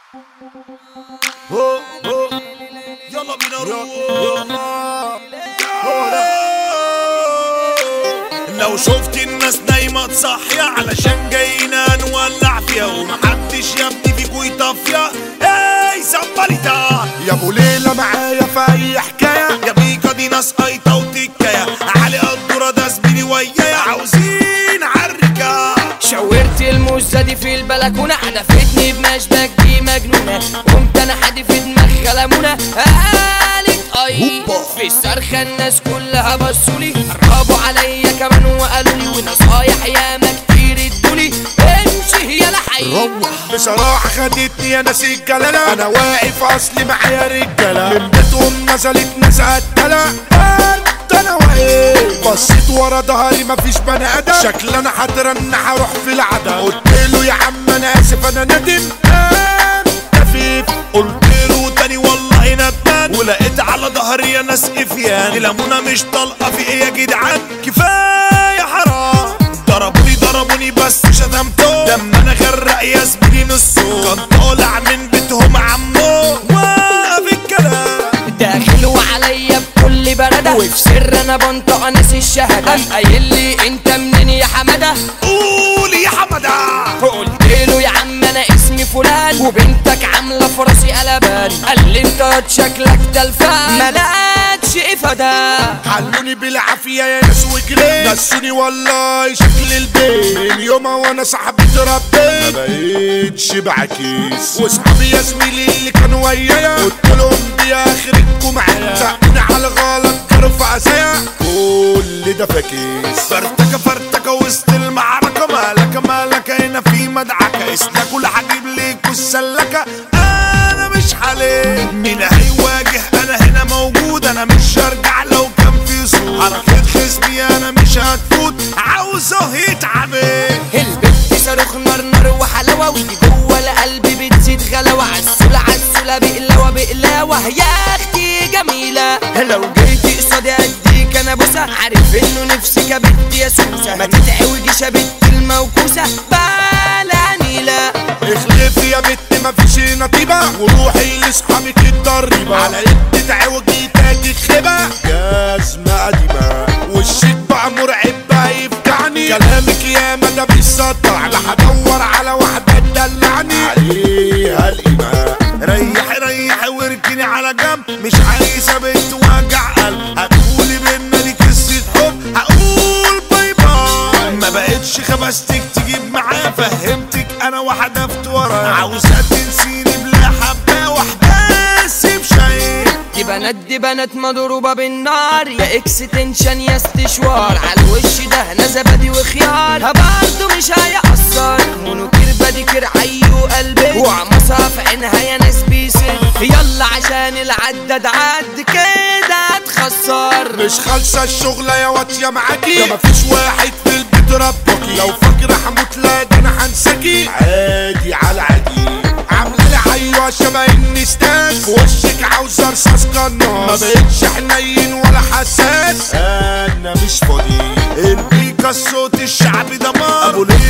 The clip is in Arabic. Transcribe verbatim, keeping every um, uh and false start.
هو هو يلا بينا نروح. لو شفت الناس نايمة تصحيا علشان جاينا نولع فيها ومحدش يا ابني فيكو يطفيا. اي زباليتا يا ابو ليلى معايا في اي حكايه، يا بيكا دي ناس قايطة وتكاية علي قدورة ده زميلي ويايا عاوزين عالرجال. شاورت الموزة دي في البلكونة حدفتني بمشبك دي مجنونة، قمت انا حادي في دماغ غلمونة قالت اي في الصرخة الناس كلها بصولي قربوا عليا كمان وقالولي ونصايح ياما كتير ادولي امشي يا لحي. بصراحه خدتني يا ناس الجلاله، انا واقف اصلي معايا رجاله من بيتهم نزلت ناس قتله. انا واقف بصيت ورا ظهري مفيش بني ادم، شكل انا هترن هروح في العدم. قلت له يا عم انا اسف انا ندم خفيف، قلت له تاني والله ندمان ولقيت على ظهري يا ناس افيان لمونة مش طلقة في ايه يا جدعان كفاية حرام. ضربوني ضربوني بس شتمتهم لما انا غرق يا زميلي نصهم كان طالع من بيتهم عمو واقف الكلام داخل وعليا بكل بردة وفي سر انا بنطق ناس الشهادة. قام قايل لي انت منين يا حمادة؟ قول يا حمادة. فقلت له يا عم انا اسمي فلان وبنتك عاملة في راسي قلبان. قال لي انت شكلك تلفان ملقتش افادة. حلوني بالعافيه يا ناس وجريت نسوني والله شكل البيت من يومها وانا صاحبي اتربيت ما بقيتش بعكيس. واصحابي يا زميلي اللي كانوا ويايا قلت لهم دي اخرتكم معايا، سقنا على الغلط كانوا في عزايا كل ده فاكيس. فرتكه فرتكه وسط المعركه مالك مالك هنا في مدعكه اسلك ولا هجيب ليكوا السلكه انا مش عليك. مين هيواجه انا هنا موجود انا مش هرجع لو كان في صوت حركة خصمي انا مش هتفوت عاوزه يتعمل. البنت صاروخ نار نار وحلاوه ودي جوه القلب بتزيد غلاوه عالسولة عالسولة بقلاوه بقلاوه يا اختي جميله. لو جيتي قصادي اديك انا بوسه عارف انه نفسك يا بنت يا سوسه ما تتعوجيش يا بنت الموكوسه بلا نيله. اخلفي يا بنت مفيش نطيبه وروحي لاصحابك الضريبه على يد تعوجي تاجي خيبه جزمه قديمه وشك بقى مرعب بقى يفجعني كلامك يا ما ده بيسطع لا هدور على واحده تدلعني عليها القيمه. ريح ريح واركني على جنب مش عايزه بنت وجع قلب هتقولي بينا دي قصه حب هقول باي باي. ما بقتش خبستك تجيب معايا فهمتك انا وحدفت ورايا عاوزة تنسيني بلا حبة واحدة سيب شيء. دي بنات دي بنات مضروبة بالنار يا اكستنشن يا استشوار عالوش ده انا زبادي وخيار برضه مش هيأثر منوكير بديكير عيو قلبي وعمصها في عينها يا ناس بيسد يلا عشان العدد عد كده تخسر. مش خالصة الشغلة يا واطية معاكي ده مفيش واحد في البيت ربكي لو فاكرة هموت لا ده انا هنساكي عادي على عادي عاملة لي عيوة شبه النستاس في وشك عاوزة رصاص قناص ما بقتش حنين ولا حساس انا مش فاضي. البيكا الصوت الشعبي دمار ابو ليلى